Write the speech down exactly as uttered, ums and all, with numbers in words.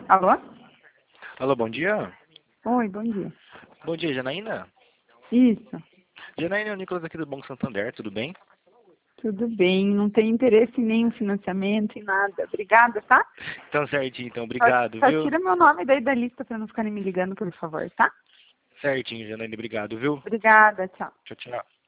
Alô? Alô, bom dia. Oi, bom dia. Bom dia, Janaína. Isso, Janaína, é o Nicolas aqui do Banco Santander, tudo bem? tudo bem. Não tem interesse em nenhum financiamento, em nada. Obrigada, tá? Então, certinho, então, Só, obrigado, só viu? tira meu nome daí da lista para não ficarem me ligando, por favor, tá? Certinho, Janaína, obrigado, viu? Obrigada, tchau. Tchau, tchau.